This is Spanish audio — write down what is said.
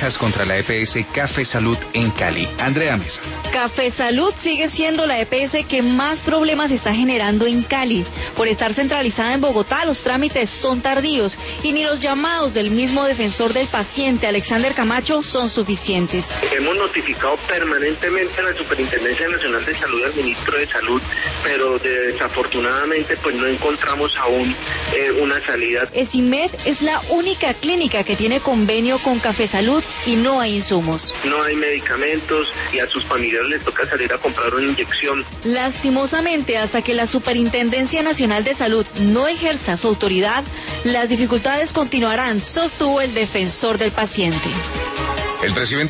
quejas contra la EPS Café Salud en Cali. Andrea Mesa. Café Salud sigue siendo la EPS que más problemas está generando en Cali. Por estar centralizada en Bogotá, los trámites son tardíos y ni los llamados del mismo defensor del paciente, Alexander Camacho, son suficientes. Hemos notificado permanentemente a la Superintendencia Nacional de Salud, al ministro de Salud, pero desafortunadamente pues no encontramos aún una salida. ESIMED es la única clínica que tiene convenio con Café Salud y no hay insumos. No hay medicamentos y a sus familiares les toca salir a comprar una inyección. Lastimosamente, hasta que la Superintendencia Nacional de Salud no ejerza su autoridad, las dificultades continuarán, sostuvo el defensor del paciente. El presidente